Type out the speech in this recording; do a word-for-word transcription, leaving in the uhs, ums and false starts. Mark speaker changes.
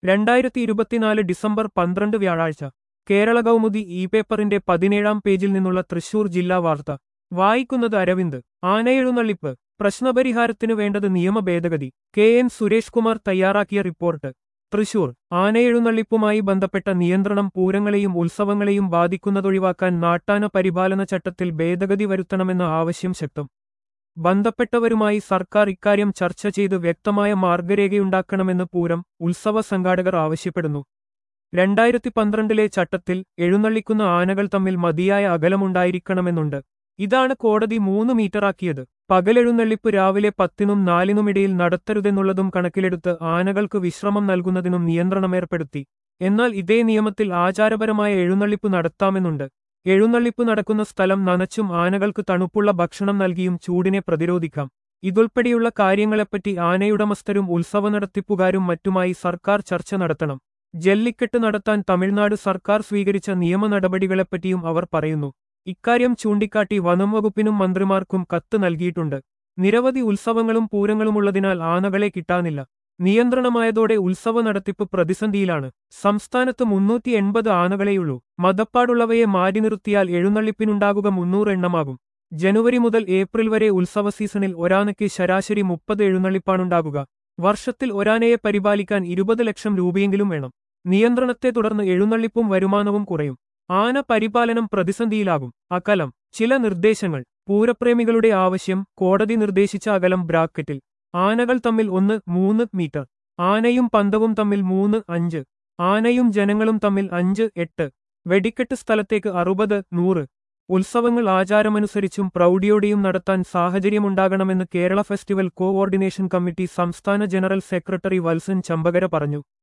Speaker 1: രണ്ടായിരത്തി ഇരുപത്തിനാല് ഡിസംബർ പന്ത്രണ്ട് വ്യാഴാഴ്ച കേരള കൗമുദി ഇ പേപ്പറിന്റെ പതിനേഴാം പേജിൽ നിന്നുള്ള തൃശൂർ ജില്ലാ വാർത്ത വായിക്കുന്നത് അരവിന്ദ്. ആനയെഴുന്നള്ളിപ്പ് പ്രശ്നപരിഹാരത്തിനു വേണ്ടത് നിയമ ഭേദഗതി. കെ എൻ സുരേഷ് കുമാർ തയ്യാറാക്കിയ റിപ്പോർട്ട്. തൃശൂർ ആനയെഴുന്നള്ളിപ്പുമായി ബന്ധപ്പെട്ട നിയന്ത്രണം പൂരങ്ങളെയും ഉത്സവങ്ങളെയും ബാധിക്കുന്നതൊഴിവാക്കാൻ നാട്ടാന പരിപാലന ചട്ടത്തിൽ ഭേദഗതി വരുത്തണമെന്ന ആവശ്യം ശക്തം. ബന്ധപ്പെട്ടവരുമായി സർക്കാർ ഇക്കാര്യം ചർച്ച ചെയ്ത് വ്യക്തമായ മാർഗരേഖയുണ്ടാക്കണമെന്ന് പൂരം ഉത്സവ സംഘാടകർ ആവശ്യപ്പെടുന്നു. രണ്ടായിരത്തി പന്ത്രണ്ടിലെ ചട്ടത്തിൽ എഴുന്നള്ളിക്കുന്ന ആനകൾ തമ്മിൽ മതിയായ അകലമുണ്ടായിരിക്കണമെന്നുണ്ട്. ഇതാണ് കോടതി മൂന്ന് മീറ്ററാക്കിയത്. പകലെഴുന്നള്ളിപ്പ് രാവിലെ പത്തിനും നാലിനുമിടയിൽ നടത്തരുതെന്നുള്ളതും കണക്കിലെടുത്ത് ആനകൾക്ക് വിശ്രമം നൽകുന്നതിനും നിയന്ത്രണമേർപ്പെടുത്തി. എന്നാൽ ഇതേ നിയമത്തിൽ ആചാരപരമായ എഴുന്നള്ളിപ്പ് നടത്താമെന്നുണ്ട്. എഴുന്നള്ളിപ്പ് നടക്കുന്ന സ്ഥലം നനച്ചും ആനകൾക്ക് തണുപ്പുള്ള ഭക്ഷണം നൽകിയും ചൂടിനെ പ്രതിരോധിക്കാം. ഇതുൾപ്പെടെയുള്ള കാര്യങ്ങളെപ്പറ്റി ആനയുടമസ്ഥരും ഉത്സവ നടത്തിപ്പുകാരും മറ്റുമായി സർക്കാർ ചർച്ച നടത്തണം. ജല്ലിക്കെട്ട് നടത്താൻ തമിഴ്നാട് സർക്കാർ സ്വീകരിച്ച നിയമ നടപടികളെപ്പറ്റിയും അവർ പറയുന്നു. ഇക്കാര്യം ചൂണ്ടിക്കാട്ടി വനം വകുപ്പിനും മന്ത്രിമാർക്കും കത്ത് നൽകിയിട്ടുണ്ട്. നിരവധി ഉത്സവങ്ങളും പൂരങ്ങളുമുള്ളതിനാൽ ആനകളെ കിട്ടാനില്ല. നിയന്ത്രണമായതോടെ ഉത്സവ നടത്തിപ്പ് പ്രതിസന്ധിയിലാണ്. സംസ്ഥാനത്ത് മുന്നൂറ്റി എൺപത് ആനകളെയുള്ളൂ. മദപ്പാടുള്ളവയെ മാറ്റി നിർത്തിയാൽ എഴുന്നള്ളിപ്പിനുണ്ടാകുക മുന്നൂറ് എണ്ണമാകും. ജനുവരി മുതൽ ഏപ്രിൽ വരെ ഉത്സവ സീസണിൽ ഒരാനയ്ക്ക് ശരാശരി മുപ്പത് എഴുന്നള്ളിപ്പാണുണ്ടാകുക. വർഷത്തിൽ ഒരാനയെ പരിപാലിക്കാൻ ഇരുപത് ലക്ഷം രൂപയെങ്കിലും വേണം. നിയന്ത്രണത്തെ തുടർന്ന് എഴുന്നള്ളിപ്പും വരുമാനവും കുറയും. ആന പരിപാലനം പ്രതിസന്ധിയിലാകും. അകലം. ചില നിർദ്ദേശങ്ങൾ. പൂരപ്രേമികളുടെ ആവശ്യം കോടതി നിർദ്ദേശിച്ച അകലം ബ്രാക്കറ്റിൽ. ആനകൾ തമ്മിൽ ഒന്ന് മൂന്ന് മീറ്റർ. ആനയും പന്തവും തമ്മിൽ മൂന്ന് അഞ്ച്. ആനയും ജനങ്ങളും തമ്മിൽ അഞ്ച് എട്ട്. വെടിക്കെട്ട് സ്ഥലത്തേക്ക് അറുപത് നൂറ്. ഉത്സവങ്ങൾ ആചാരമനുസരിച്ചും പ്രൗഢിയോടെയും നടത്താൻ സാഹചര്യമുണ്ടാകണമെന്ന് കേരള ഫെസ്റ്റിവൽ കോഓർഡിനേഷൻ കമ്മിറ്റി സംസ്ഥാന ജനറൽ സെക്രട്ടറി വത്സൻ ചമ്പകര പറഞ്ഞു.